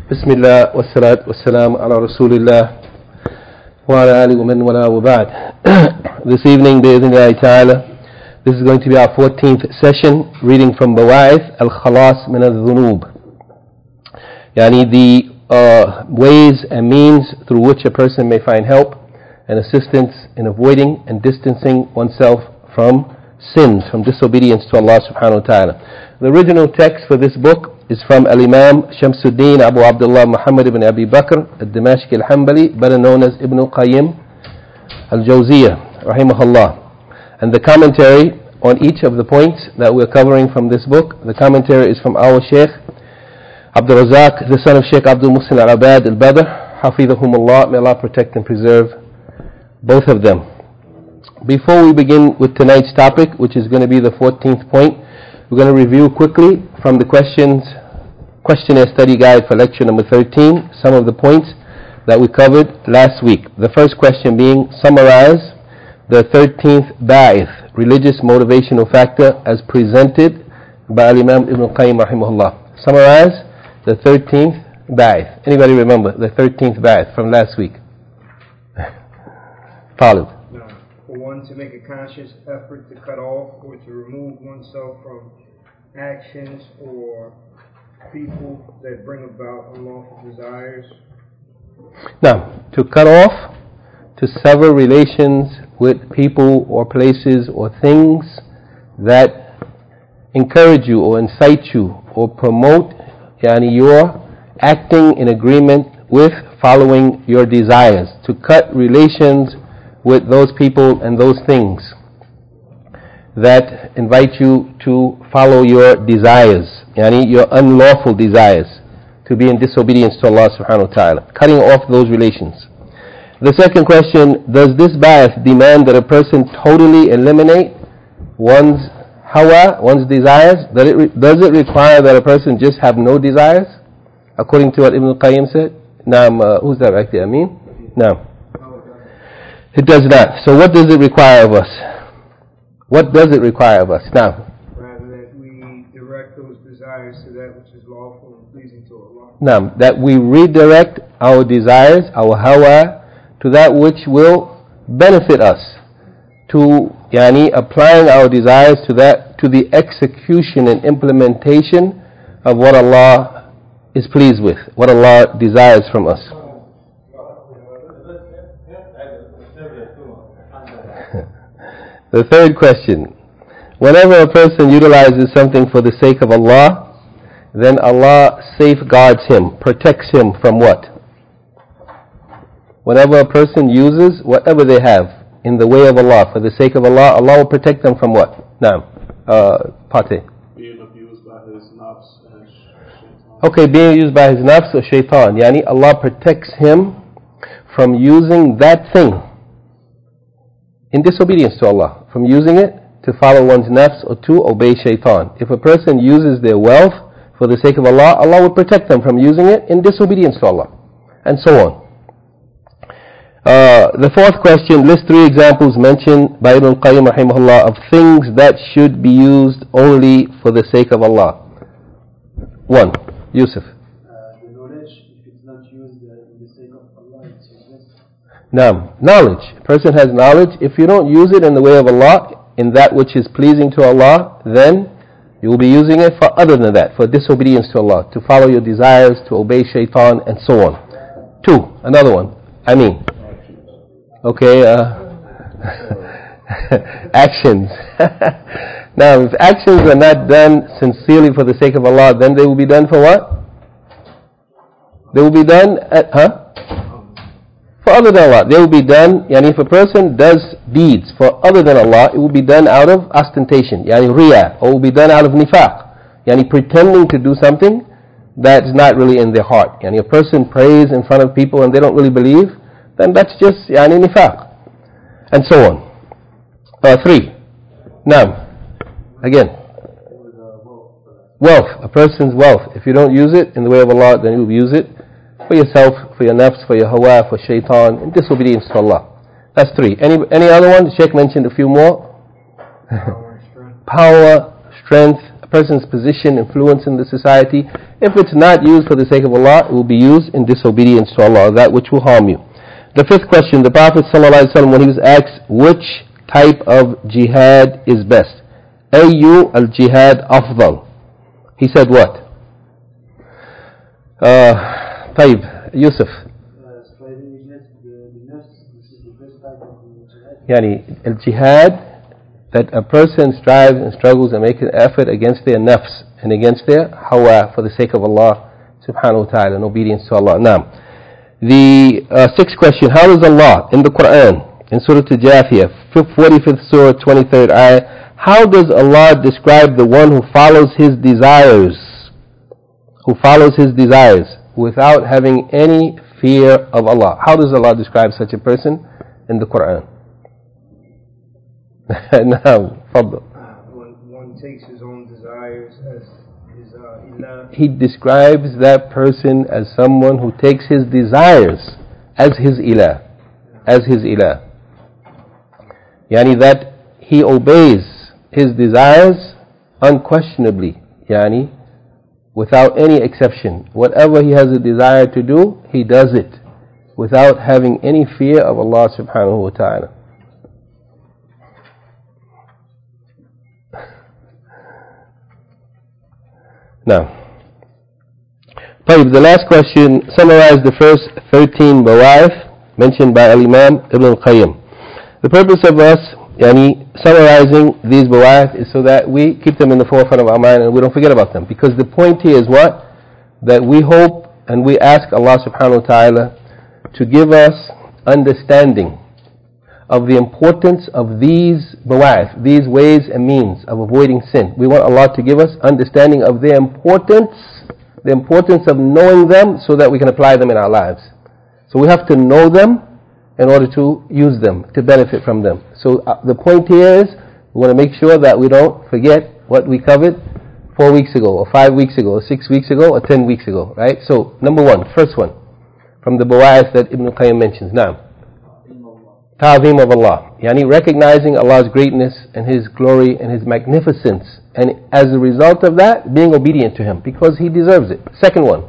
بسم الله والصلاة والسلام على رسول الله وعلى آله ومن والاه وبعد. This evening, بإذن ta'ala, this is going to be our 14th session, reading from Bawa'ith al-Khalas min al-Dhunub. Yani the ways and means through which a person may find help and assistance in avoiding and distancing oneself from sins, from disobedience to Allah subhanahu wa ta'ala. The original text for this book is from Al-Imam Shamsuddin Abu Abdullah Muhammad ibn Abi Bakr al-Dimashqi al-Hanbali, better known as Ibn Qayyim al-Jawziyah, rahimahullah. And the commentary on each of the points that we're covering from this book, the commentary is from our Shaykh Abdul Razak, the son of Shaykh Abdul Muhsin al-Abad al-Badr, hafidhahumullah, may Allah protect and preserve both of them. Before we begin with tonight's topic, which is going to be the 14th point, we're going to review quickly from the questionnaire study guide for lecture number 13, some of the points that we covered last week. The first question being, summarize the 13th ba'ith, religious motivational factor, as presented by Imam Ibn Qayyim rahimahullah. Summarize the 13th ba'ith. Anybody remember the 13th ba'ith from last week? Talib. For one, to make a conscious effort to cut off or to remove oneself from actions or people that bring about unlawful desires. Now, to cut off, to sever relations with people or places or things that encourage you or incite you or promote your acting in agreement with following your desires. To cut relations with those people and those things that invite you to follow your desires, your unlawful desires, to be in disobedience to Allah subhanahu wa ta'ala. Cutting off those relations. The second question, does this ba'ith demand that a person totally eliminate one's hawa, one's desires? Does it require that a person just have no desires? According to what Ibn Qayyim said? Naam, who's that right there? Amin? Naam. It does not. So what does it require of us? What does it require of us? Now, rather that we direct those desires to that which is lawful and pleasing to Allah. now, that we redirect our desires, our hawa, to that which will benefit us, to applying our desires to the execution and implementation of what Allah is pleased with, what Allah desires from us. The third question, whenever a person utilizes something for the sake of Allah, then Allah safeguards him, protects him from what? Whenever a person uses whatever they have in the way of Allah, for the sake of Allah, Allah will protect them from what? Now, Pate. Being abused by his nafs and shaitan. Okay, being used by his nafs or shaitan. Allah protects him from using that thing in disobedience to Allah, from using it to follow one's nafs or to obey shaitan. If a person uses their wealth for the sake of Allah, Allah will protect them from using it in disobedience to Allah, and so on. The fourth question, list 3 examples mentioned by Ibn Qayyim rahimahullah of things that should be used only for the sake of Allah. 1. Yusuf. The knowledge, if it's not used in the sake of Allah, it's useless. Now, knowledge. A person has knowledge. If you don't use it in the way of Allah, in that which is pleasing to Allah, then you will be using it for other than that, for disobedience to Allah, to follow your desires, to obey shaitan, and so on. 2. Another one. Okay, actions. Now, if actions are not done sincerely for the sake of Allah, then they will be done for what? They will be done for other than Allah. They will be done, if a person does deeds for other than Allah, it will be done out of ostentation, riya, or will be done out of nifaq, pretending to do something that's not really in their heart. A person prays in front of people and they don't really believe, then that's just nifaq, and so on. 3. Now, again, wealth, a person's wealth. If you don't use it in the way of Allah, then you will use it for yourself, for your nafs, for your hawa, for shaitan, in disobedience to Allah. That's 3. Any other one? The Sheikh mentioned a few more. Power, strength. Power, strength. a person's position, influence in the society. If it's not used for the sake of Allah, it will be used in disobedience to Allah, that which will harm you. The fifth question, the Prophet ﷺ, when he was asked which type of jihad is best, Ayu al-jihad afdal, he said what? Taib, Yusuf. Striving against the nafs, this is the best type of jihad. Yani, al-jihad, that a person strives and struggles and makes an effort against their nafs and against their hawa for the sake of Allah subhanahu wa ta'ala, in obedience to Allah. Now, the sixth question, how does Allah in the Quran, in Surah Al-Jathiyah, 45th Surah, 23rd ayah, how does Allah describe the one who follows his desires? Who follows his desires without having any fear of Allah. How does Allah describe such a person in the Quran? Now, Fadl. One takes his own desires as his ilah. He describes that person as someone who takes his desires as his ilah. As his ilah. Yani that he obeys his desires unquestionably. Yani without any exception. Whatever he has a desire to do, he does it without having any fear of Allah subhanahu wa ta'ala. Now, the last question, summarize the first 13 bawa'if mentioned by Al-Imam Ibn Al-Qayyim. The purpose of us summarizing these bawa'if is so that we keep them in the forefront of our mind and we don't forget about them. Because the point here is what? That we hope and we ask Allah subhanahu wa ta'ala to give us understanding of the importance of these bawa'if, these ways and means of avoiding sin. We want Allah to give us understanding of their importance, the importance of knowing them so that we can apply them in our lives. So we have to know them in order to use them, to benefit from them. So the point here is we want to make sure that we don't forget what we covered 4 weeks ago, or 5 weeks ago, or 6 weeks ago, or 10 weeks ago, right? So number one, first one, from the bawa'if that Ibn Qayyim mentions. Now, Ta'zeem of Allah, recognizing Allah's greatness and His glory and His magnificence, and as a result of that, being obedient to Him because He deserves it. Second one,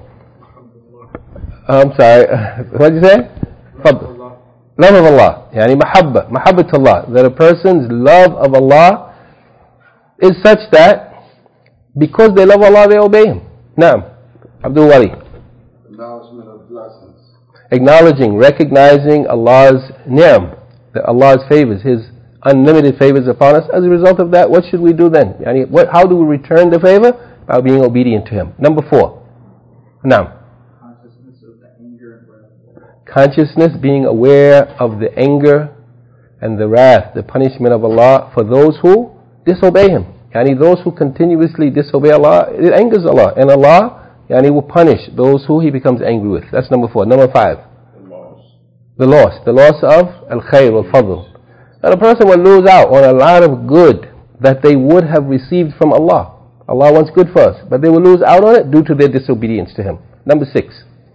I'm sorry, what did you say? Love of Allah, mahabbat Allah, that a person's love of Allah is such that because they love Allah, they obey Him. Now, Abdul Wali. Acknowledgement of blessings. Acknowledging, recognizing Allah's ni'am, Allah's favors, His unlimited favors upon us. As a result of that, what should we do then? How do we return the favor? By being obedient to Him. Number 4. Now. Consciousness of the anger and wrath. Consciousness, being aware of the anger and the wrath, the punishment of Allah for those who disobey Him. Those who continuously disobey Allah, it angers Allah. And Allah will punish those who He becomes angry with. That's number 4. Number 5. The loss of al-khayr wal-fadl. And a person will lose out on a lot of good that they would have received from Allah. Allah wants good for us, but they will lose out on it due to their disobedience to Him. Number 6.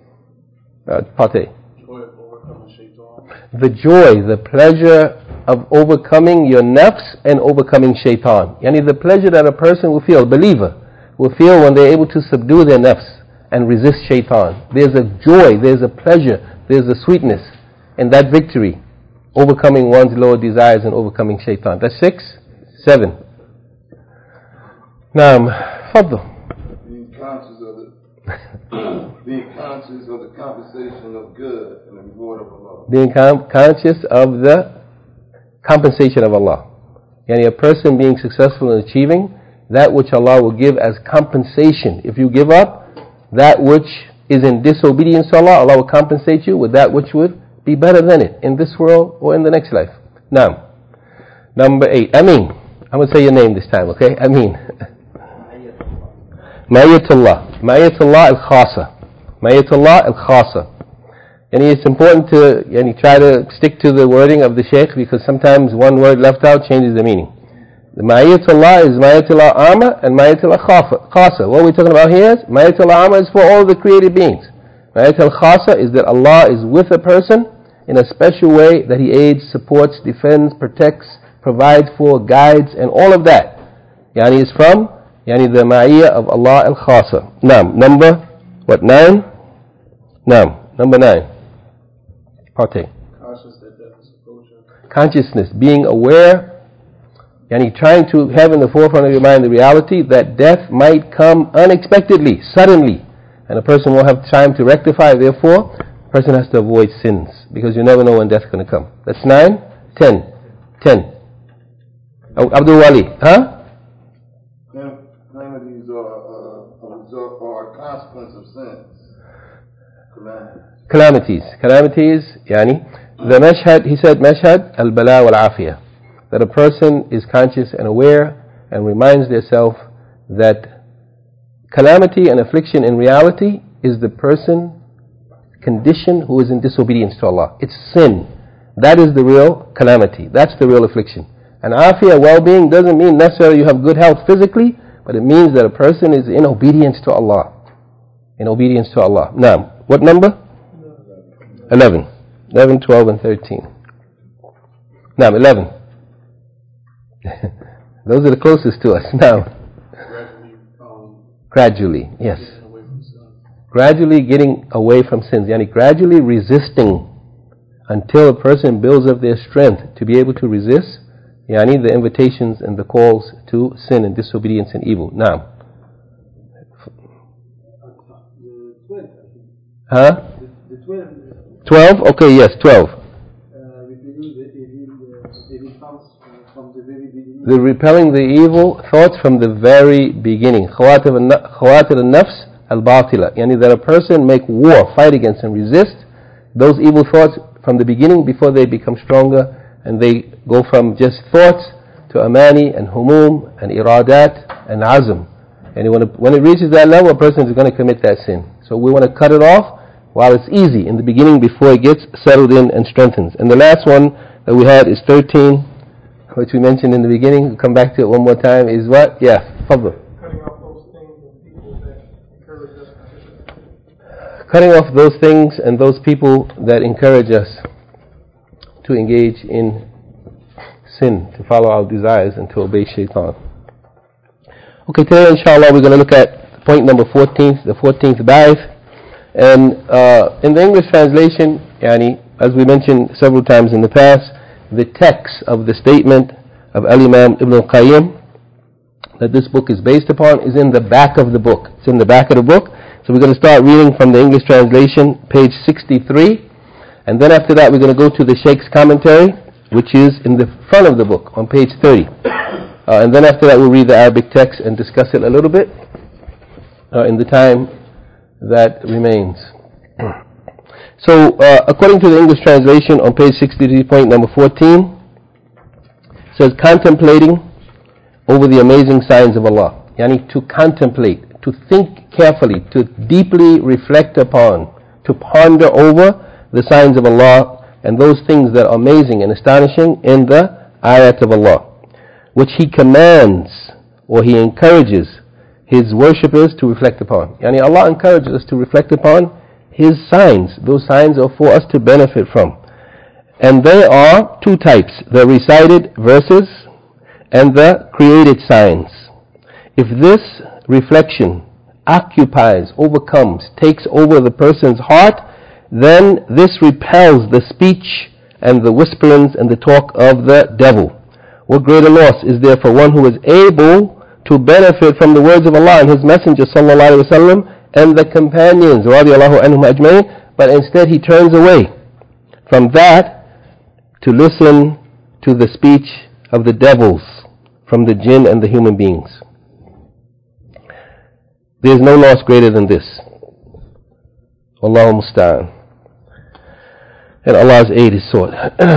Pate. The joy, the pleasure of overcoming your nafs and overcoming shaitan. The pleasure that a person will feel, a believer, will feel when they're able to subdue their nafs and resist shaitan. There's a joy, there's a pleasure, there's a sweetness in that victory, overcoming one's lower desires and overcoming shaitan. That's 6. 7. Now, Fadl. Being conscious of the compensation of good and the reward of Allah. Being conscious of the compensation of Allah. A person being successful in achieving that which Allah will give as compensation. If you give up that which is in disobedience to Allah, Allah will compensate you with that which would be better than it in this world or in the next life. Now, number 8. Ameen. I'm going to say your name this time, okay? Ameen. Ma'iyatullah. Ma'iyatullah al-khasa. Ma'iyatullah al-khasa. And it's important to try to stick to the wording of the Shaykh, because sometimes one word left out changes the meaning. The Ma'iyatullah is Ma'iyatullah Amma and Ma'iyatullah Khasa. What we're talking about here is Ma'iyatullah Amma is for all the created beings. Ma'iyatullah Khasa is that Allah is with a person in a special way, that He aids, supports, defends, protects, provides for, guides, and all of that. It's from يعني the ma'iyya of Allah al-khasa. Naam, number, what, 9? Naam, number 9. Partake. Consciousness, being aware, yani trying to have in the forefront of your mind the reality that death might come unexpectedly, suddenly, and a person won't have time to rectify. Therefore, a person has to avoid sins, because you never know when death's going to come. That's 9, 10. 10. Abdul Wali, huh? Calamities are a consequence of sins. Calamities, yani, the mashhad, he said, mashhad al-bala wal-afiyah, that a person is conscious and aware and reminds themselves that calamity and affliction in reality is the person, condition who is in disobedience to Allah. It's sin. That is the real calamity. That's the real affliction. And afiyah, well-being, doesn't mean necessarily you have good health physically, but it means that a person is in obedience to Allah. In obedience to Allah. Now, what number? 11. 11, 12, and 13. Now, 11. Those are the closest to us. Now, gradually, yes. Gradually getting away from sins. Yani gradually resisting until a person builds up their strength to be able to resist yani the invitations and the calls to sin and disobedience and evil. Now. Huh? 12? Okay, yes, 12. The repelling the evil thoughts from the very beginning. Khawatir al-nafs al-batila. Yani that a person make war, fight against and resist those evil thoughts from the beginning before they become stronger and they go from just thoughts to amani and humum and iradat and azm. And when it reaches that level, a person is going to commit that sin. So we want to cut it off while it's easy in the beginning before it gets settled in and strengthens. And the last one that we had is 13, which we mentioned in the beginning. We'll come back to it one more time. Is what? Yeah, fadl. Cutting off those things and those people that encourage us to engage in sin, to follow our desires and to obey shaitan. Okay, today inshallah we're going to look at point number 14, the 14th ba'ith. And in the English translation, yani, as we mentioned several times in the past, the text of the statement of Al-Imam Ibn al-Qayyim that this book is based upon is in the back of the book. It's in the back of the book. So we're going to start reading from the English translation, page 63. And then after that we're going to go to the Shaykh's commentary, which is in the front of the book, on page 30. And then after that we'll read the Arabic text and discuss it a little bit in the time that remains. So, according to the English translation on page 63, point number 14, it says, contemplating over the amazing signs of Allah. Yani to contemplate, to think carefully, to deeply reflect upon, to ponder over the signs of Allah and those things that are amazing and astonishing in the ayat of Allah, which He commands or He encourages His worshippers to reflect upon. Yani Allah encourages us to reflect upon His signs. Those signs are for us to benefit from. And they are two types, the recited verses and the created signs. If this reflection occupies, overcomes, takes over the person's heart, then this repels the speech and the whisperings and the talk of the devil. What greater loss is there for one who is able to benefit from the words of Allah and His Messenger sallallahu alaihi wasallam and the companions radiallahu anhum ajmain, but instead he turns away from that to listen to the speech of the devils from the jinn and the human beings. There is no loss greater than this. Wallahu musta'an. And Allah's aid is sought.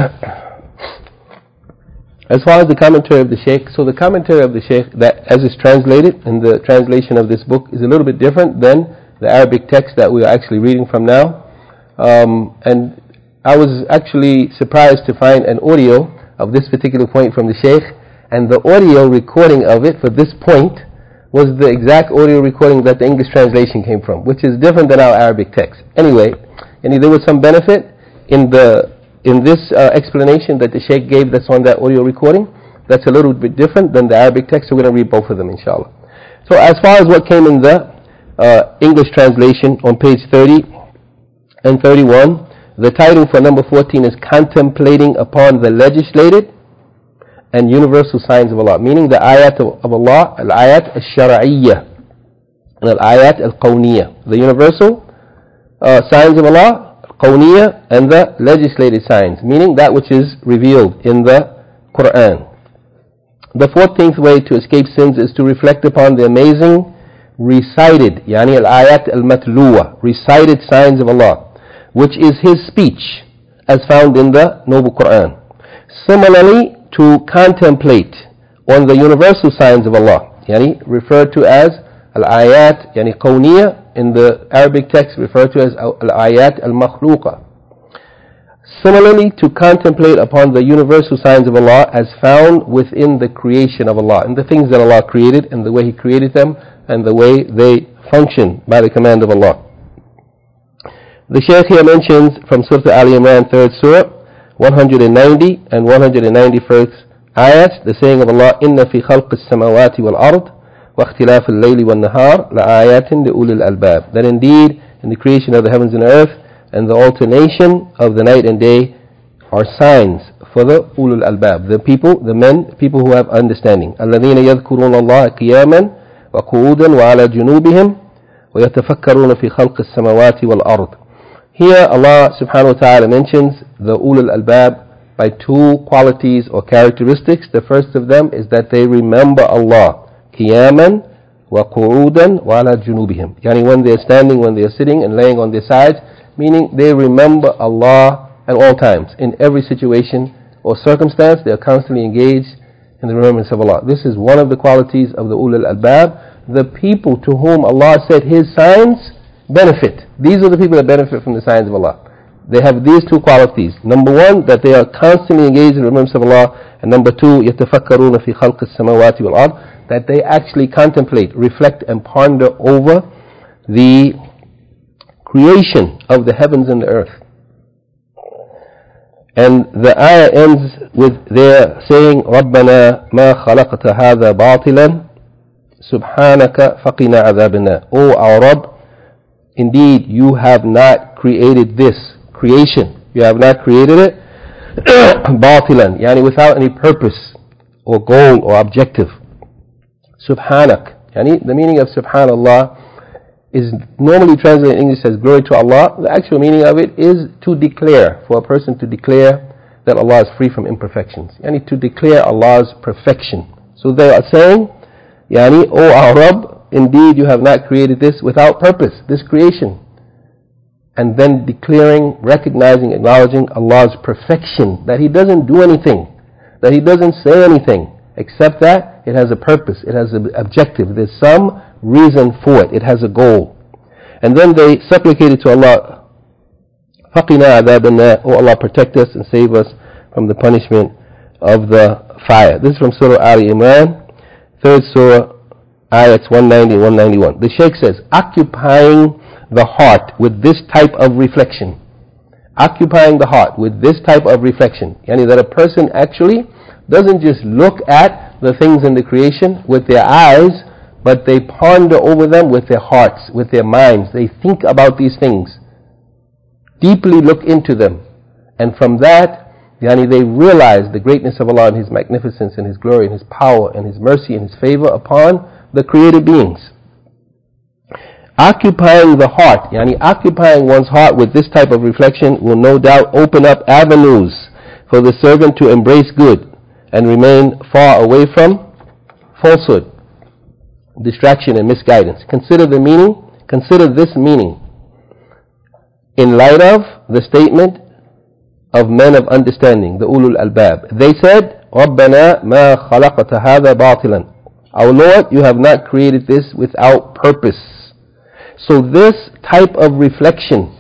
As far as the commentary of the Shaykh, so the commentary of the Shaykh, that as is translated in the translation of this book, is a little bit different than the Arabic text that we are actually reading from now. And I was actually surprised to find an audio of this particular point from the Shaykh, and the audio recording of it for this point was the exact audio recording that the English translation came from, which is different than our Arabic text. Anyway, and there was some benefit in this explanation that the Shaykh gave that's on that audio recording. That's a little bit different than the Arabic text, so we're going to read both of them inshallah. So as far as what came in the English translation on page 30 and 31, the title for number 14 is Contemplating Upon the Legislated and Universal Signs of Allah, meaning the ayat of Allah, al-ayat al-shar'iyyah and al-ayat al-qawniyah, the universal signs of Allah, al-qawniyah, and the legislated signs, meaning that which is revealed in the Quran. The 14th way to escape sins is to reflect upon the amazing recited, yani al-ayat al-matluwa, recited signs of Allah, which is His speech as found in the Noble Quran. Similarly, to contemplate on the universal signs of Allah, yani referred to as al-ayat, yani qawniya, in the Arabic text referred to as al-ayat al-makhluqa. Similarly, to contemplate upon the universal signs of Allah as found within the creation of Allah, and the things that Allah created, and the way He created them, and the way they function by the command of Allah. The Shaykh here mentions from Surah Al-Imran, 3rd Surah, 190 and 191st ayat, the saying of Allah, إِنَّ فِي خَلْقِ السَّمَوَاتِ وَالْأَرْضِ وَاخْتِلَافِ اللَّيْلِ وَالنَّهَارِ لَآيَاتٍ لِأُولِي الْأَلْبَابِ. That indeed, in the creation of the heavens and earth, and the alternation of the night and day are signs for the ulul albab, the people, the men, people who have understanding. الَّذِينَ يَذْكُرُونَ اللَّهَ قِيَامًا وَقُعُودًا وَعَلَى جُنُوبِهِمْ وَيَتَفَكَّرُونَ فِي خَلْقِ السَّمَوَاتِ وَالْأَرْضِ. Here Allah subhanahu wa ta'ala mentions the ulul albab by two qualities or characteristics. The first of them is that they remember Allah, qiyaman wa qu'udan wa ala junubihim, yani when they are standing, when they are sitting and laying on their sides, meaning they remember Allah at all times. In every situation or circumstance, they are constantly engaged in the remembrance of Allah. This is one of the qualities of the ulul albab. The people to whom Allah said His signs benefit. These are the people that benefit from the signs of Allah. They have these two qualities. Number one, that they are constantly engaged in the remembrance of Allah. And number two, يَتَفَكَّرُونَ فِي خَلْقِ السَّمَوَاتِ وَالْأَرْضِ, that they actually contemplate, reflect and ponder over the creation of the heavens and the earth. And the ayah ends with their saying, رَبَّنَا مَا خَلَقْتَ هَذَا بَاطِلًا سُبْحَانَكَ فَقِنَا عَذَابَ النَّارِ. O our Rabb, indeed you have not created this creation. You have not created it باطلا, yani without any purpose or goal or objective. Subhanak, yani the meaning of subhanallah is normally translated in English as glory to Allah. The actual meaning of it is to declare, for a person to declare that Allah is free from imperfections, yani to declare Allah's perfection. So they are saying, yani, O our Rabb, indeed you have not created this without purpose, this creation. And then declaring, recognizing, acknowledging Allah's perfection, that He doesn't do anything, that He doesn't say anything, except that it has a purpose, it has an objective, there's some reason for it, it has a goal. And then they supplicated to Allah, فَقِنَا عَذَابَ النَّارِ, O Allah, protect us and save us from the punishment of the fire. This is from Surah Al-Imran, 3rd Surah, ayats 190 and 191. The Shaykh says, occupying the heart with this type of reflection. Occupying the heart with this type of reflection. Yani that a person actually doesn't just look at the things in the creation with their eyes, but they ponder over them with their hearts, with their minds. They think about these things. Deeply look into them. And from that, yani they realize the greatness of Allah and His magnificence and His glory and His power and His mercy and His favor upon the created beings. Occupying the heart, yani occupying one's heart with this type of reflection will no doubt open up avenues for the servant to embrace good and remain far away from falsehood, distraction and misguidance. Consider this meaning in light of the statement of men of understanding, the ulul albab. They said, رَبَّنَا مَا خَلَقْتَ هَذَا بَاطِلًا. Our Lord, you have not created this without purpose. So this type of reflection,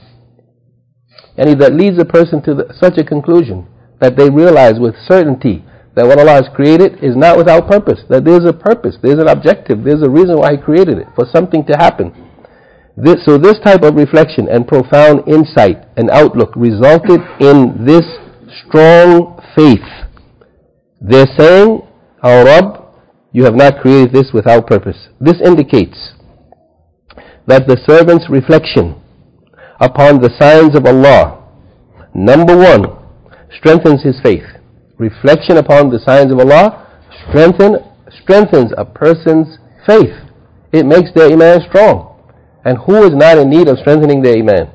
and that leads a person to such a conclusion that they realize with certainty that what Allah has created is not without purpose, that there's a purpose, there's an objective, there's a reason why He created it, for something to happen. So this type of reflection and profound insight and outlook resulted in this strong faith. They're saying, our Rabb, You have not created this without purpose. This indicates that the servant's reflection upon the signs of Allah, number one, strengthens his faith. Reflection upon the signs of Allah strengthens a person's faith. It makes their iman strong. And who is not in need of strengthening their iman?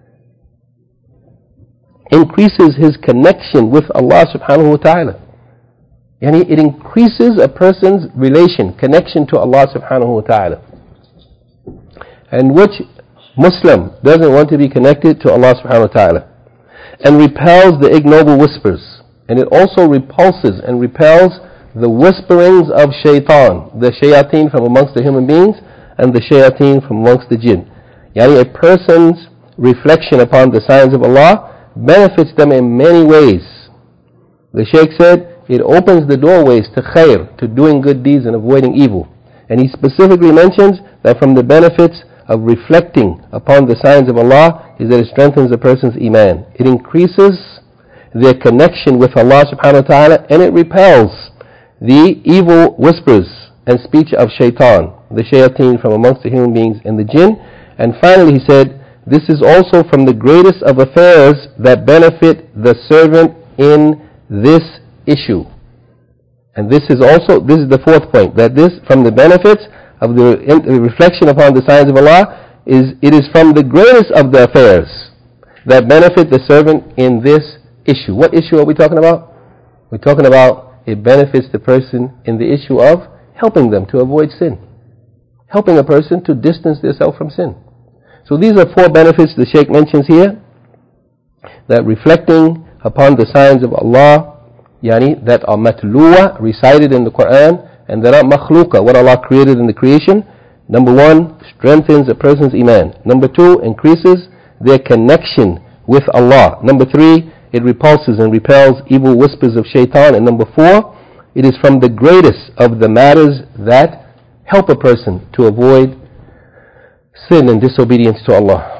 Increases his connection with Allah subhanahu wa ta'ala. Yani it increases a person's connection to Allah subhanahu wa ta'ala. And which Muslim doesn't want to be connected to Allah subhanahu wa ta'ala? And repels the ignoble whispers. And it also repulses and repels the whisperings of shaitan, the shayateen from amongst the human beings and the shayateen from amongst the jinn. Yani a person's reflection upon the signs of Allah benefits them in many ways. The Shaykh said, it opens the doorways to khair, to doing good deeds and avoiding evil. And he specifically mentions that from the benefits of reflecting upon the signs of Allah is that it strengthens a person's iman. It increases their connection with Allah subhanahu wa ta'ala, and it repels the evil whispers and speech of shaitan, the shayateen from amongst the human beings and the jinn. And finally he said, this is also from the greatest of affairs that benefit the servant in this issue. And this is the fourth point, that this, from the benefits of the reflection upon the signs of Allah, it is from the greatest of the affairs that benefit the servant in this issue. What issue are we talking about? We're talking about it benefits the person in the issue of helping them to avoid sin. Helping a person to distance themselves from sin. So these are four benefits the Shaykh mentions here. That reflecting upon the signs of Allah, yani that are matluwa, recited in the Quran, and that are makhluqa, what Allah created in the creation. Number one, strengthens a person's iman. Number two, increases their connection with Allah. Number three, it repulses and repels evil whispers of shaitan. And number four, it is from the greatest of the matters that help a person to avoid sin and disobedience to Allah.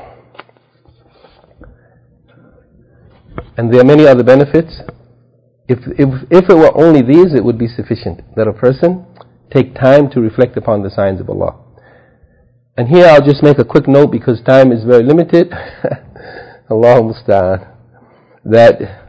And there are many other benefits. If it were only these, it would be sufficient that a person take time to reflect upon the signs of Allah. And here I'll just make a quick note because time is very limited. Allahu musta'an. That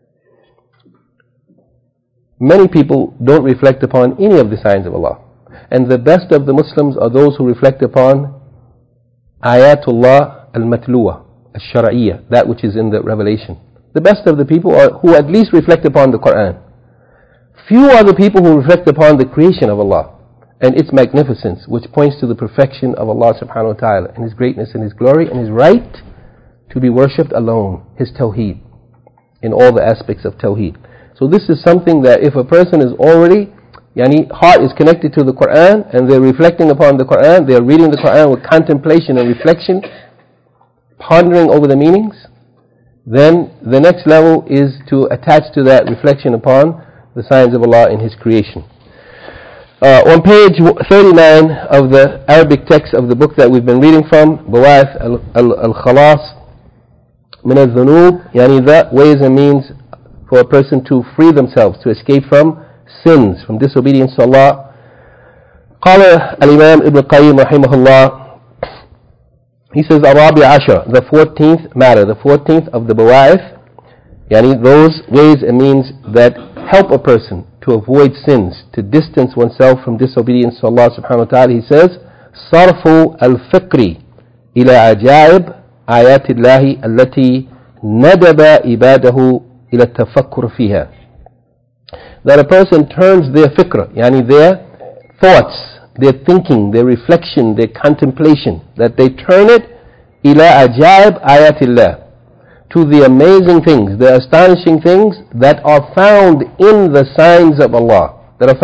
many people don't reflect upon any of the signs of Allah. And the best of the Muslims are those who reflect upon ayatullah al-matluwa, al-shara'iyya, that which is in the revelation. The best of the people are who at least reflect upon the Quran. Few are the people who reflect upon the creation of Allah and its magnificence, which points to the perfection of Allah subhanahu wa ta'ala and His greatness and His glory and His right to be worshipped alone, His tawheed, in all the aspects of tawheed. So this is something that if a person is already, heart is connected to the Quran and they're reflecting upon the Quran, they're reading the Quran with contemplation and reflection, pondering over the meanings, then the next level is to attach to that reflection upon the signs of Allah in His creation. On page 39 of the Arabic text of the book that we've been reading from, Bawa'ith al-Khalas min al-Dhunub, that ways and means for a person to free themselves, to escape from sins, from disobedience to Allah. قال الإمام ابن القيم رحمه الله, he says, Arabi Ashar, the 14th matter, the 14th of the Bawa'ith, those ways and means that help a person to avoid sins, to distance oneself from disobedience to Allah subhanahu wa ta'ala. He says, صرف الفكر إلى عجائب آيات الله التي ندب عباده إلى التفكر فيها. That a person turns their fikr, their thoughts, their thinking, their reflection, their contemplation, that they turn it إلى عجائب آيات الله, to the amazing things, the astonishing things that are found in the signs of Allah,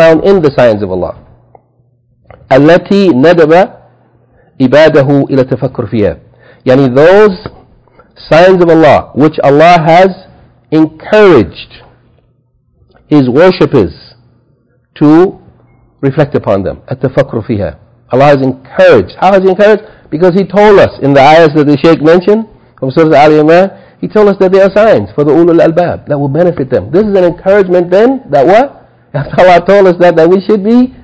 التي ندب عباده إلى التفكر فيها. Those signs of Allah which Allah has encouraged His worshippers to reflect upon them. التفكر فيها. Allah has encouraged. How has He encouraged? Because He told us in the ayahs that the Shaykh mentioned from Surah Al-Imran, He told us that there are signs for the ulul albab that will benefit them. This is an encouragement then that what? After Allah told us that we should be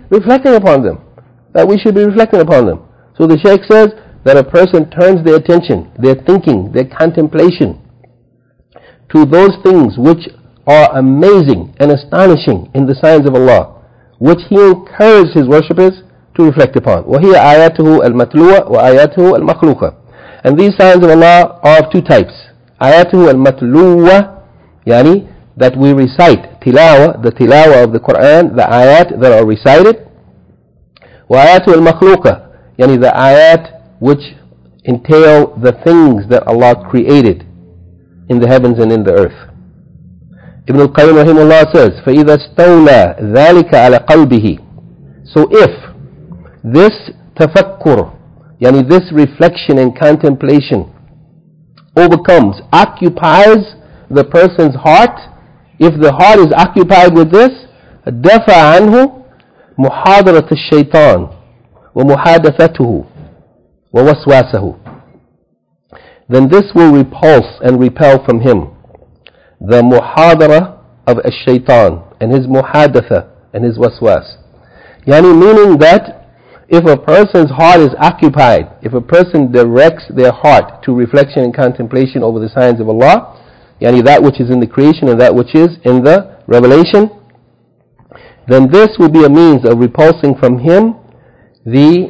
reflecting upon them. That we should be reflecting upon them. So the Shaykh says that a person turns their attention, their thinking, their contemplation to those things which are amazing and astonishing in the signs of Allah, which he encourages his worshippers to reflect upon. وَهِيَ آيَاتُهُ الْمَتْلُوَةُ وَآيَاتُهُ الْمَخْلُوقَةُ. And these signs of Allah are of two types. آيَاتُهُ الْمَتْلُوَةُ, yani that we recite, tilawa, the tilawa of the Quran, the ayat that are recited. وَآيَاتُهُ الْمَخْلُوقَةُ, yani the ayat which entail the things that Allah created in the heavens and in the earth. Ibn al-Qayyim rahimahullah says, فَإِذَا اسْتَوْلَى ذَلِكَ عَلَى قَلْبِهِ. So if this tafakkur, yani this reflection and contemplation overcomes, occupies the person's heart, if the heart is occupied with this, دَفَعَ عَنْهُ مُحَاضَرَةَ الشَّيْطَانِ وَمُحَادَثَتُهُ وَوَسْوَاسَهُ. Then this will repulse and repel from him the muhadara of ash-shaytan and his muhadatha and his waswas. Yani meaning that if a person's heart is occupied, if a person directs their heart to reflection and contemplation over the signs of Allah, yani that which is in the creation and that which is in the revelation, then this will be a means of repulsing from him the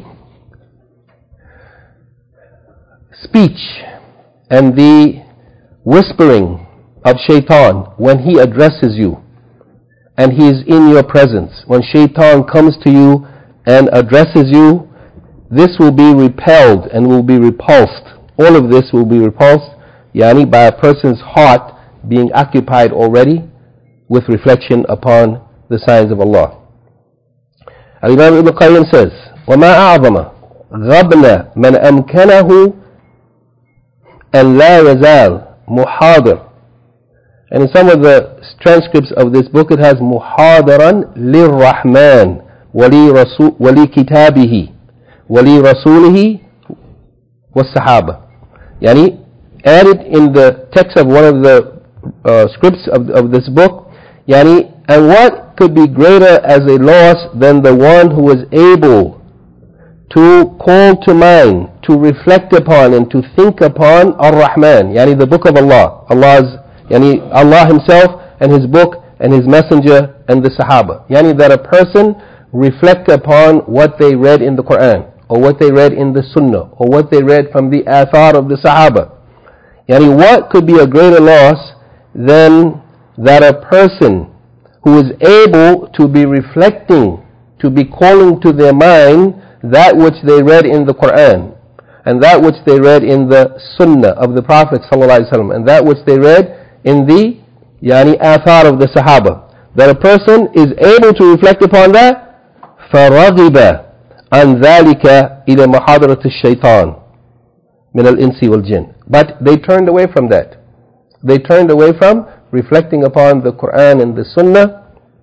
speech and the whispering of shaitan when he addresses you and he is in your presence. When shaitan comes to you and addresses you, this will be repelled and will be repulsed. All of this will be repulsed, yani by a person's heart being occupied already with reflection upon the signs of Allah. Al-Imam Ibn Qayyim says, وَمَا أَعْظَمَ غَبْنَ مَنْ أَمْكَنَهُ أَنْ لَا يَزَالْ مُحَاضِرٌ. And in some of the transcripts of this book it has مُحَاضِرًا لِلرَّحْمَنِ وَلِكِتَابِهِ وَلِرَسُولِهِ وَالصَّحَابَةِ. Yani added in the text of one of the scripts of this book, yani, and what could be greater as a loss than the one who was able to call to mind, to reflect upon and to think upon Ar-Rahman, yani the book of Allah, yani Allah himself and his book and his messenger and the Sahaba. Yani that a person reflect upon what they read in the Quran or what they read in the Sunnah or what they read from the Athar of the Sahaba. Yani what could be a greater loss than that a person who is able to be reflecting, to be calling to their mind that which they read in the Quran and that which they read in the Sunnah of the Prophet ﷺ and that which they read in the Athar of the Sahaba, that a person is able to reflect upon that. فَرَغِبَ عَنْ ذَلِكَ إِلَى مُحَاضَرَةِ الشَّيْطَانِ مِنَ الْإِنسِ وَالْجِنِّ. But they turned away from that. They turned away from reflecting upon the Quran and the Sunnah.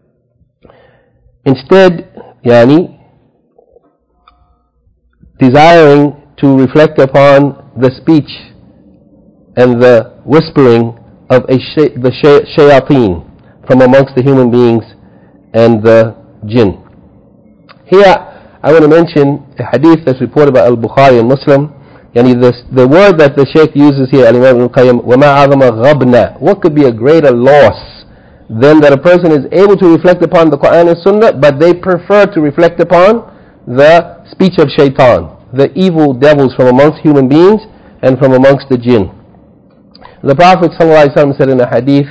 Instead, desiring to reflect upon the speech and the whispering of the shayateen from amongst the human beings and the jinn. Here I want to mention a hadith that's reported by Al-Bukhari and Muslim. The word that the Shaykh uses here, Al-Imam Ibn Qayyim, وَمَا عَظَمَ غَبْنَ. What could be a greater loss than that a person is able to reflect upon the Quran and Sunnah, but they prefer to reflect upon the speech of shaitan, the evil devils from amongst human beings and from amongst the jinn. The Prophet ﷺ said in a hadith,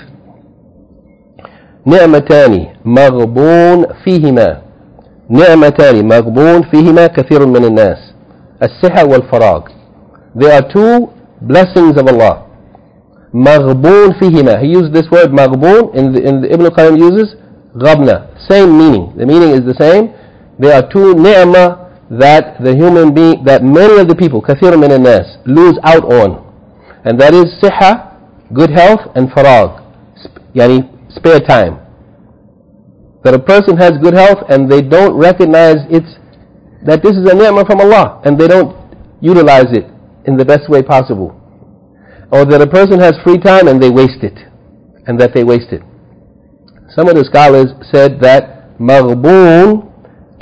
نِعْمَتَانِ مَغْبُونَ فِيهِمَا نِعْمَتَانِ مَغْبُونَ فِيهِمَا كَثِيرٌ مِنَ النَّاسِ الصِّحَةُ وَالْفَرَاغُ. There are two blessings of Allah. مَغْبُونَ فِيهِمَا. He used this word مَغْبُون, in the Ibn al-Qayyim uses غَبْنَ. Same meaning. The meaning is the same. There are two ni'mah that the human being, that many of the people, كَثِيرٌ مِنَ النَّاسِ, lose out on. And that is siha, good health, and farag, yani spare time. That a person has good health and they don't recognize that this is a ni'mah from Allah and they don't utilize it in the best way possible. Or that a person has free time and they waste it. And that they waste it. Some of the scholars said that maghboon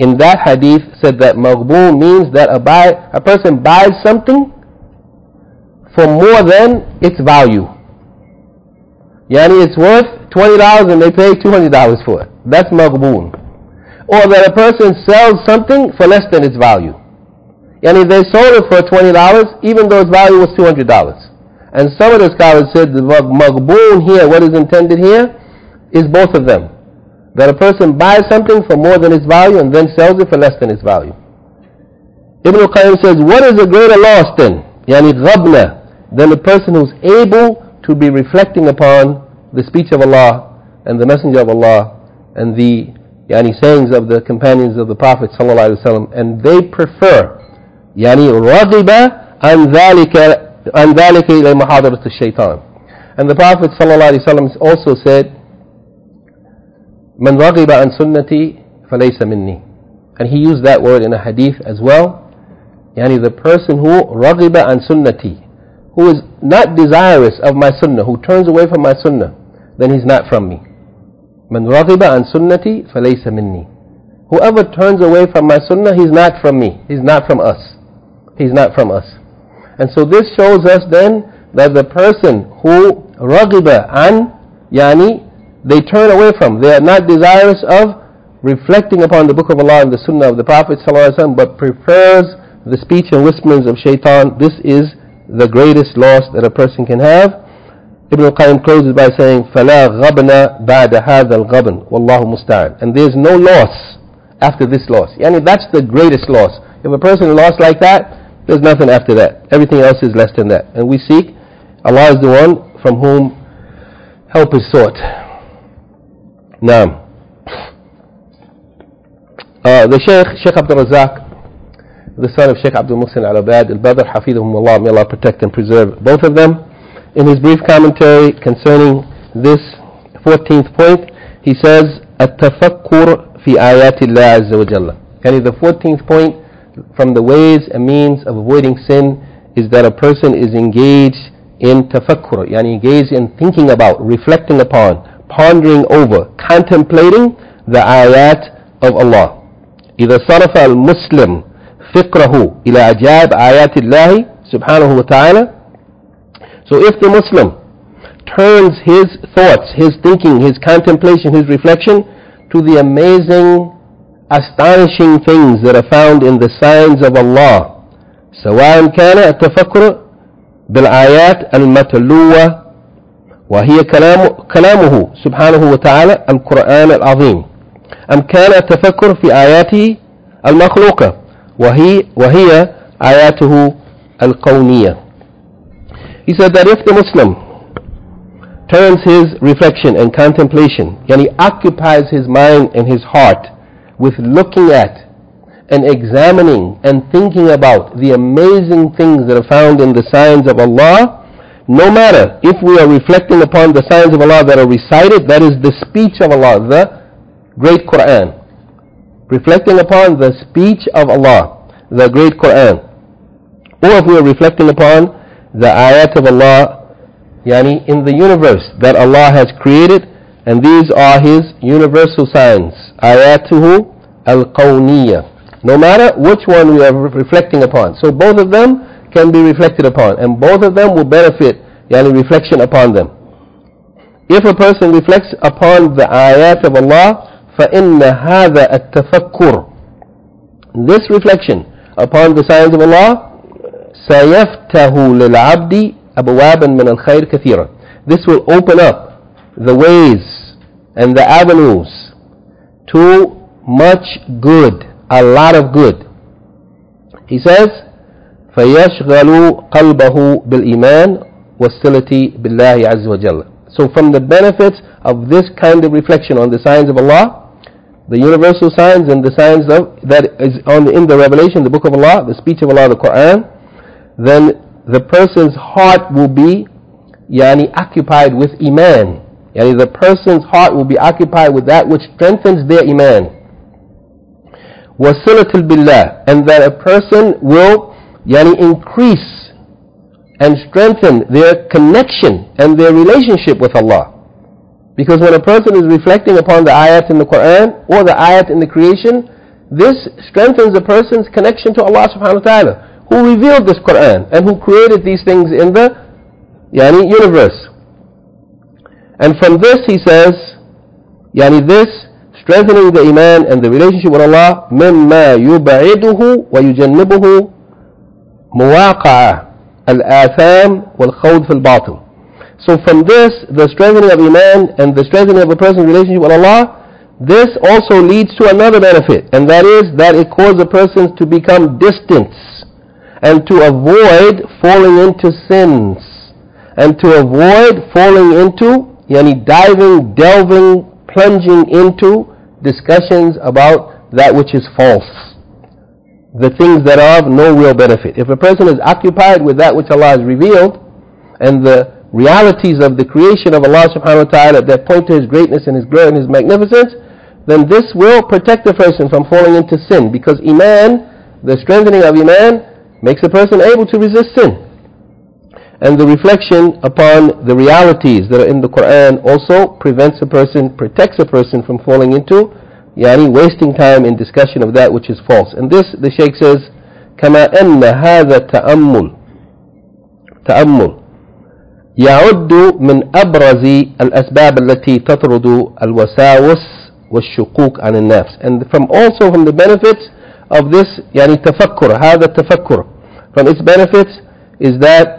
in that hadith said that maghboon means that a person buys something for more than its value. Yani it's worth $20 and they pay $200 for it. That's maghboon. Or that a person sells something for less than its value. Yani they sold it for $20 even though its value was $200. And some of the scholars said the maghboon here, what is intended here, is both of them. That a person buys something for more than its value and then sells it for less than its value. Ibn al-Qayyim says, what is a greater loss then? Yani ghabna, than the person who's able to be reflecting upon the speech of Allah and the Messenger of Allah and the sayings of the companions of the Prophet ﷺ, and they prefer رَغِبَ عَنْ ذَلِكَ إِلَى مُحَاضَرَةِ الشَّيْطَانِ. And the Prophet ﷺ also said, مَنْ رَغِبَ عَنْ سُنَّتِي فَلَيْسَ مِنِّي. And he used that word in a hadith as well. The person who رَغِبَ عَنْ سُنَّتِي, who is not desirous of my sunnah, who turns away from my sunnah, then he's not from me. مَنْ رَغِبَ عَنْ سُنَّتِي فَلَيْسَ مِنِّي. Whoever turns away from my sunnah, he's not from me. He's not from us. He's not from us. And so this shows us then that the person who رَغِبَ عَنْ, they turn away from, they are not desirous of reflecting upon the Book of Allah and the Sunnah of the Prophet ﷺ, but prefers the speech and whisperings of shaitan. This is the greatest loss that a person can have. Ibn al-Qayyim closes by saying, فَلَا غَبْنَ بَعْدَ هَذَا الْغَبْنِ وَاللَّهُ مُسْتَعَانٍ. And there's no loss after this loss. That's the greatest loss. If a person lost like that, there's nothing after that. Everything else is less than that. And we seek, Allah is the one from whom help is sought. Now, the Shaykh Abdul Razak, the son of Shaykh Abdul Muhsin Al-Abad Al-Badr, Hafidhahumullah, may Allah protect and preserve both of them. In his brief commentary concerning this 14th point, he says, التفكر في آيات الله عز وجل. The 14th point from the ways and means of avoiding sin is that a person is engaged in tafakkur, engaged in thinking about, reflecting upon, pondering over, contemplating the ayat of Allah. إذا صرف المسلم فكره إلى عجائب آيات الله سبحانه وتعالى. So if the Muslim turns his thoughts, his thinking, his contemplation, his reflection to the amazing, astonishing things that are found in the signs of Allah, سواء كان التفكر بالآيات المتلوة وهي كلامه سبحانه وتعالى القرآن العظيم، أم كان التفكر في آياته المخلوقة وهي آياته الكونية. He said that if the Muslim turns his reflection and contemplation, and he occupies his mind and his heart with looking at and examining and thinking about the amazing things that are found in the signs of Allah, no matter if we are reflecting upon the signs of Allah that are recited, that is the speech of Allah, the great Quran, reflecting upon the speech of Allah, the great Quran, or if we are reflecting upon the ayat of Allah, in the universe that Allah has created, and these are His universal signs, ayatuhu al-kawniyya. No matter which one we are reflecting upon. So both of them can be reflected upon, and both of them will benefit, reflection upon them. If a person reflects upon the ayat of Allah, فَإِنَّ هَذَا التَّفَكُّرُ, this reflection upon the signs of Allah, سَيَفْتَهُ لِلْعَبْدِ أَبْوَابًا مِنَ الْخَيْرِ كَثِيرًا. This will open up the ways and the avenues to much good, a lot of good. He says, فَيَشْغَلُ قَلْبَهُ بِالْإِيمَانِ وَالصِّلَةِ بِاللَّهِ عَزَّ وَجَلَّ. So from the benefits of this kind of reflection on the signs of Allah, the universal signs and the signs that is in the revelation, the book of Allah, the speech of Allah, the Quran, then the person's heart will be occupied with Iman. The person's heart will be occupied with that which strengthens their Iman. وَصِلَةٌ بِاللَّهِ, and that a person will increase and strengthen their connection and their relationship with Allah. Because when a person is reflecting upon the ayat in the Quran or the ayat in the creation, this strengthens a person's connection to Allah subhanahu wa ta'ala, who revealed this Quran and who created these things in the universe. And from this he says, this strengthening the iman and the relationship with Allah, مما يبعده ويجنبه مواقع الآثام والخوض في الباطل. So from this, the strengthening of iman and the strengthening of a person's relationship with Allah, this also leads to another benefit, and that is that it causes a person to become distant and to avoid falling into sins and to avoid falling into diving, delving, plunging into discussions about that which is false, the things that are of no real benefit. If a person is occupied with that which Allah has revealed and the realities of the creation of Allah subhanahu wa ta'ala that point to His greatness and His glory and His magnificence, then this will protect the person from falling into sin, because iman, the strengthening of iman, makes a person able to resist sin. And the reflection upon the realities that are in the Quran also protects a person from falling into wasting time in discussion of that which is false. And this, the Shaykh says, كما أن هذا تأمل يعد من أبرز الأسباب التي تطرد الوساوس والشكوك عن النفس. And also from the benefits of this تفكر, هذا التفكر, from its benefits is that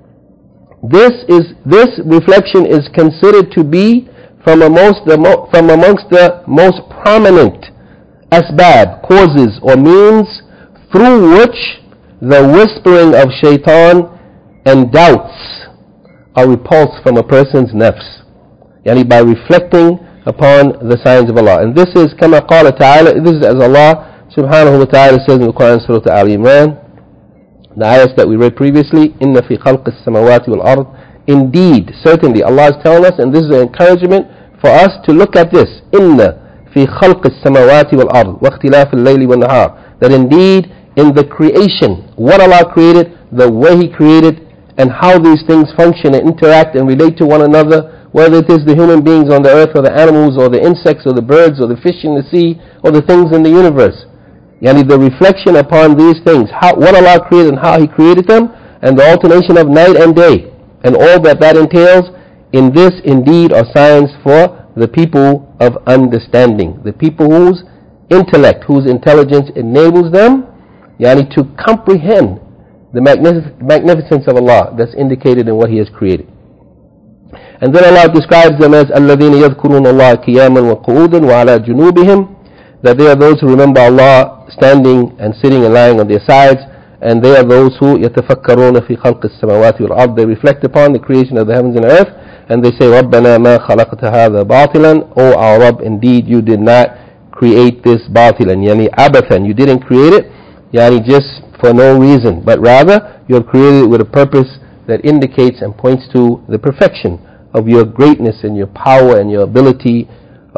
this reflection is considered to be from amongst the most prominent asbab, causes or means through which the whispering of shaitan and doubts are repulsed from a person's nafs, by reflecting upon the signs of Allah. And this is كما قال تعالى, this is as Allah subhanahu wa ta'ala says in the Quran, Surah Al Imran, the ayahs that we read previously, إِنَّ فِي خَلْقِ السَّمَوَاتِ وَالْأَرْضِ. Indeed, certainly, Allah is telling us, and this is an encouragement for us to look at this. إِنَّ فِي خَلْقِ السَّمَوَاتِ وَالْأَرْضِ وَاخْتِلَافِ اللَّيْلِ وَالنَّهَارِ. That indeed, in the creation, what Allah created, the way He created, and how these things function and interact and relate to one another, whether it is the human beings on the earth or the animals or the insects or the birds or the fish in the sea or the things in the universe. The reflection upon these things, what Allah created and how He created them, and the alternation of night and day, and all that entails, in this indeed are signs for the people of understanding, the people whose intellect, whose intelligence enables them to comprehend the magnificence of Allah that's indicated in what He has created. And then Allah describes them as الَّذِينَ يَذْكُرُونَ اللَّهَ قِيَامًا وَقُعُودًا وَعَلَى جُنُوبِهِمْ, that they are those who remember Allah standing and sitting and lying on their sides, and they are those who يَتَفَكَّرُونَ فِي خَلْقِ السَّمَوَاتِ وَالْأَرْضِ. They reflect upon the creation of the heavens and earth, and they say, رَبَّنَا مَا خَلَقْتَ هَذَا بَاطِلًا. O our Rabb, indeed you did not create this batilan, abathan. You didn't create it just for no reason, but rather you have created it with a purpose that indicates and points to the perfection of your greatness and your power and your ability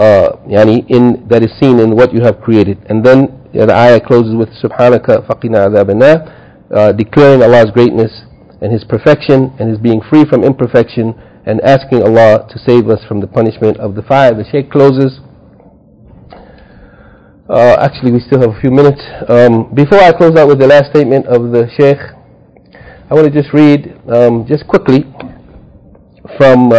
that is seen in what you have created. And then the ayah closes with Subhanaka faqina adhab an-nar, declaring Allah's greatness and His perfection and His being free from imperfection, and asking Allah to save us from the punishment of the fire. The Shaykh closes. Actually, we still have a few minutes. Before I close out with the last statement of the Shaykh, I want to just read just quickly from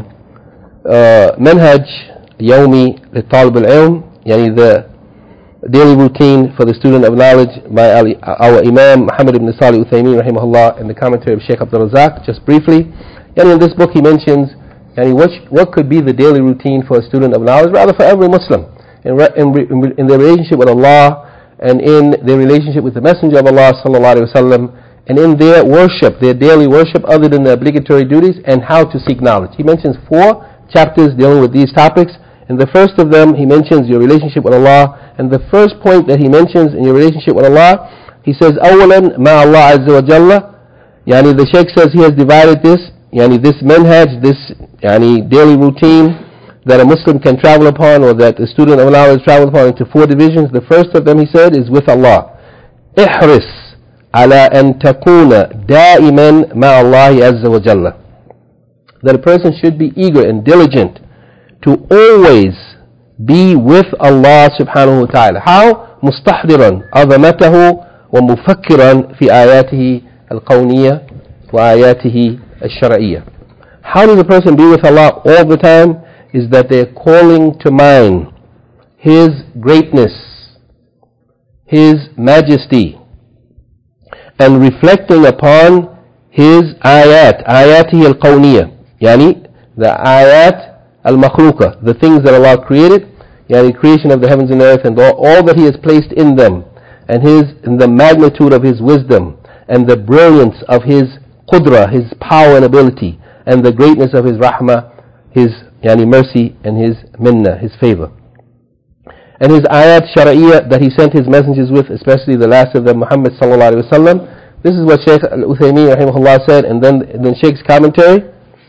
Manhaj Yawmi Li-Talib Al-Ilm, the daily routine for the student of knowledge, by our Imam Muhammad ibn Salih Uthaymeen rahimahullah, in the commentary of Shaykh Abdul Razak. Just briefly, in this book he mentions what could be the daily routine for a student of knowledge, rather for every Muslim, in their relationship with Allah and in their relationship with the Messenger of Allah sallallahu alaihi wasallam, and in their worship, their daily worship other than the obligatory duties, and how to seek knowledge. He mentions 4 chapters dealing with these topics. In the first of them, he mentions your relationship with Allah, and the first point that he mentions in your relationship with Allah, he says, أولا مع الله عز وجل. The Shaykh says he has divided this, this manhaj, this daily routine that a Muslim can travel upon, or that a student of knowledge travel upon, into 4 divisions. The first of them, he said, is with Allah. احرص على أن تكون دائما مع الله عز وجل. That a person should be eager and diligent to always be with Allah subhanahu wa ta'ala. How? مستحضرا عظمته ومفكرا في آياته الكونية وآياته الشرعية. How does a person be with Allah all the time? Is that they're calling to mind His greatness, His majesty, and reflecting upon His ayatihi al-kawniyah, yani the ayat al-makhluqa, the things that Allah created, yani creation of the heavens and the earth and all that He has placed in them, and the magnitude of His wisdom, and the brilliance of His qudra, His power and ability, and the greatness of His rahmah, His yani mercy, and His minna, His favor. And His ayat shara'iyah that He sent His messengers with, especially the last of them, Muhammad sallallahu alaihi wasallam. This is what Shaykh al-Uthaymeen rahimahullah said, and then Shaykh's commentary.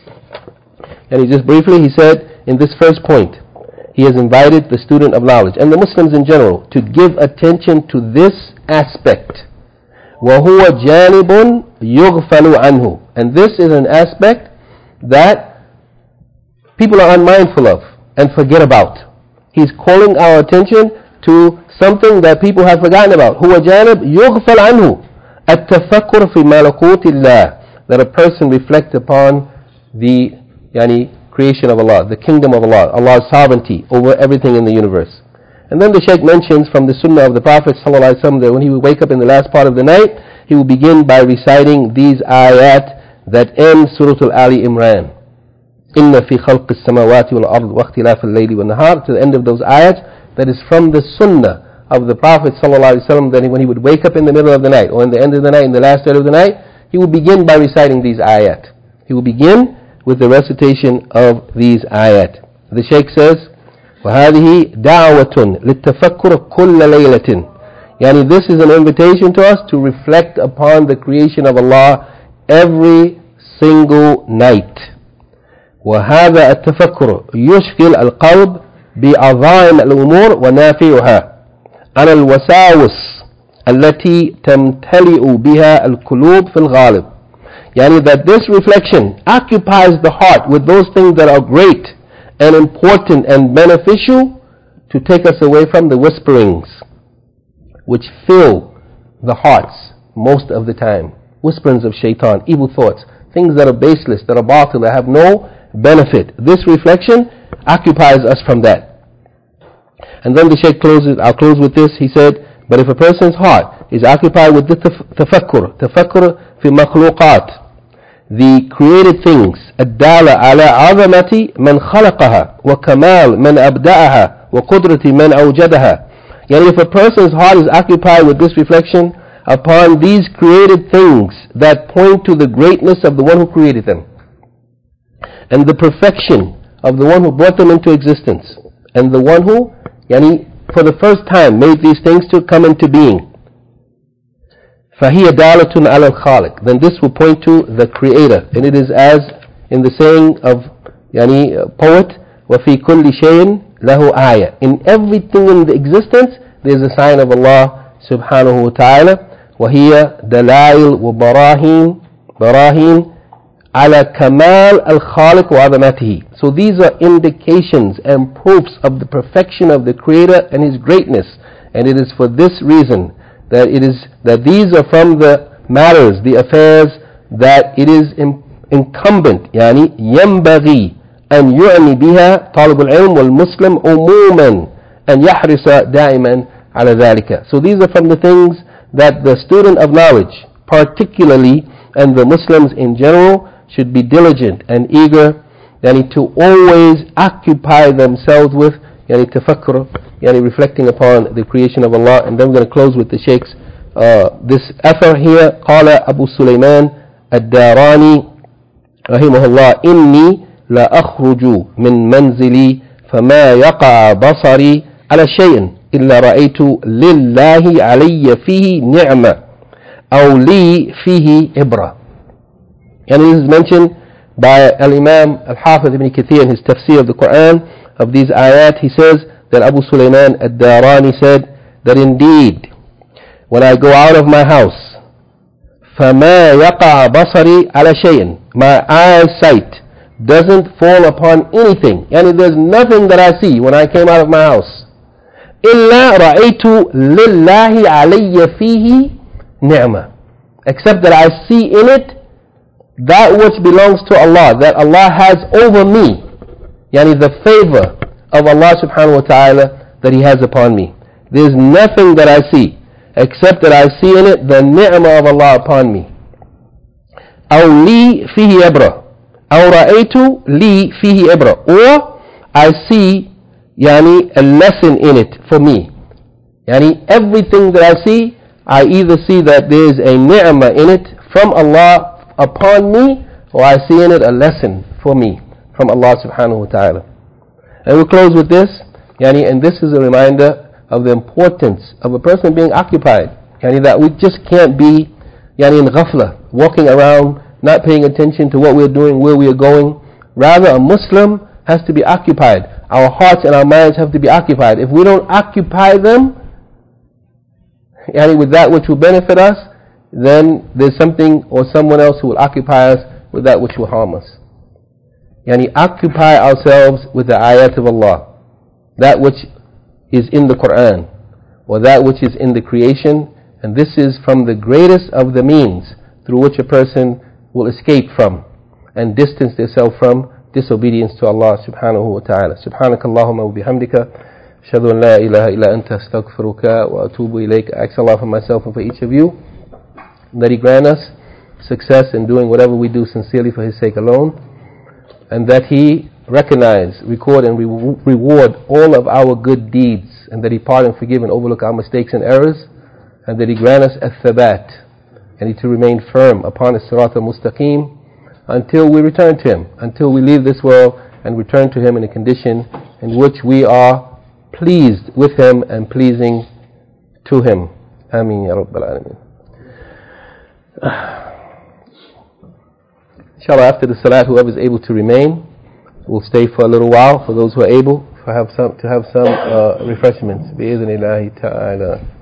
And he just briefly, he said, in this first point, he has invited the student of knowledge, and the Muslims in general, to give attention to this aspect. وَهُوَ جَانِبٌ يُغْفَلُ عَنْهُ. And this is an aspect that people are unmindful of and forget about. He's calling our attention to something that people have forgotten about. هُوَ جَانِبٌ يُغْفَلْ عَنْهُ التَّفَكُّرُ فِي مَلَكُوتِ اللَّهِ. That a person reflects upon the creation of Allah, the kingdom of Allah, Allah's sovereignty over everything in the universe. And then the Shaykh mentions from the sunnah of the Prophet ﷺ that when he would wake up in the last part of the night, he would begin by reciting these ayat that end Surah Al-Ali Imran. إِنَّ فِي خَلْقِ السَّمَاوَاتِ وَالْأَرْضِ وَاخْتِلَافِ اللَّيْلِ وَالنَّهَارِ, to the end of those ayats. That is from the sunnah of the Prophet ﷺ, that when he would wake up in the middle of the night, or in the end of the night, in the last third of the night, he would begin by reciting these ayat. He would begin with the recitation of these ayat. The Shaykh says, وَهَذِهِ دَعْوَةٌ لِلتَّفَكُّرِ كُلَّ لَيْلَةٍ. Yani this is an invitation to us to reflect upon the creation of Allah every single night. وهذا التفكر يشغل القلب بعظائم الأمور ونافعها عن الوساوس التي تمتلئ بها القلوب في الغالب. Yani that this reflection occupies the heart with those things that are great and important and beneficial, to take us away from the whisperings which fill the hearts most of the time. Whisperings of shaitan, evil thoughts, things that are baseless, that are batil, that have no benefit. This reflection occupies us from that. And then the Shaykh closes, I'll close with this, he said, but if a person's heart is occupied with the tafakkur fi makhluqat, the created things, الدالة على عظمة من خلقها وكمال من أبدأها وقدرة من أوجدها. Yani if a person's heart is occupied with this reflection upon these created things that point to the greatness of the one who created them, and the perfection of the one who brought them into existence, and the one who, for the first time made these things to come into being, فَهِيَ دَالَةٌ عَلَى الْخَالِقِ, then this will point to the Creator. And it is as in the saying of poet, وَفِي كُلِّ شَيْءٍ لَهُ آيَةٌ. In everything in the existence, there is a sign of Allah subhanahu wa ta'ala. وَهِيَ دَلَائِلْ وَبَرَاهِينَ عَلَى كَمَالِ الْخَالِقِ وَعَظَمَتِهِ. So these are indications and proofs of the perfection of the Creator and His greatness. And it is for this reason that these are from the matters, the affairs that it is incumbent, ينبغي أن يعني بها طالب العلم والمسلم عموما أن يحرص دائما على ذلك. So these are from the things that the student of knowledge particularly, and the Muslims in general, should be diligent and eager to always occupy themselves with tafakkur, reflecting upon the creation of Allah. And then we're going to close with the Shaykh's this effort here. قال أبو سليمان الداراني رحمه الله إني لا أخرج من منزلي فما يقع بصري على شيء إلا رأيت لله علي فيه نعمة أو لي فيه إبرة. And this is mentioned by Al-Imam Al-Hafiz Ibn Kathir in his tafsir of the Quran of these ayat. He says that Abu Sulaiman Ad-Darani said that indeed when I go out of my house, فَمَا يَقَعَ بَصَرِي عَلَى شَيْءٍ, my eyesight doesn't fall upon anything. And there's nothing that I see when I came out of my house. إلا رأيت لله علي فيه نعمة. Except that I see in it that which belongs to Allah, that Allah has over me. Yani the favor of Allah subhanahu wa ta'ala that He has upon me. There's nothing that I see except that I see in it the ni'mah of Allah upon me. أو لي فيه إبرة أو رأيت لي فيه إبرة, or I see yani a lesson in it for me. Yani everything that I see, I either see that there is a ni'mah in it from Allah upon me, or I see in it a lesson for me from Allah subhanahu wa ta'ala. And we'll close with this, yani, and this is a reminder of the importance of a person being occupied. Yani that we just can't be yani in ghafla, walking around, not paying attention to what we're doing, where we are going. Rather, a Muslim has to be occupied. Our hearts and our minds have to be occupied. If we don't occupy them yani with that which will benefit us, then there's something or someone else who will occupy us with that which will harm us. Yani occupy ourselves with the ayat of Allah, that which is in the Quran, or that which is in the creation, and this is from the greatest of the means through which a person will escape from and distance themselves from disobedience to Allah subhanahu wa ta'ala. Subhanakallahumma wa bihamdika, ashhadu an la ilaha illa anta, astaghfiruka wa atubu ilayk. I ask Allah for myself and for each of you that He grant us success in doing whatever we do sincerely for His sake alone, and that He recognize, record and reward all of our good deeds, and that He pardon, forgive and overlook our mistakes and errors, and that He grant us al-thabat, and to remain firm upon as-sirat al-mustaqim until we return to Him, until we leave this world and return to Him in a condition in which we are pleased with Him and pleasing to Him. Ameen ya Rabbal Alameen. Inshallah, after the salat, whoever is able to remain will stay for a little while. For those who are able, to have some refreshments. Bi-idhnillahi ta'ala.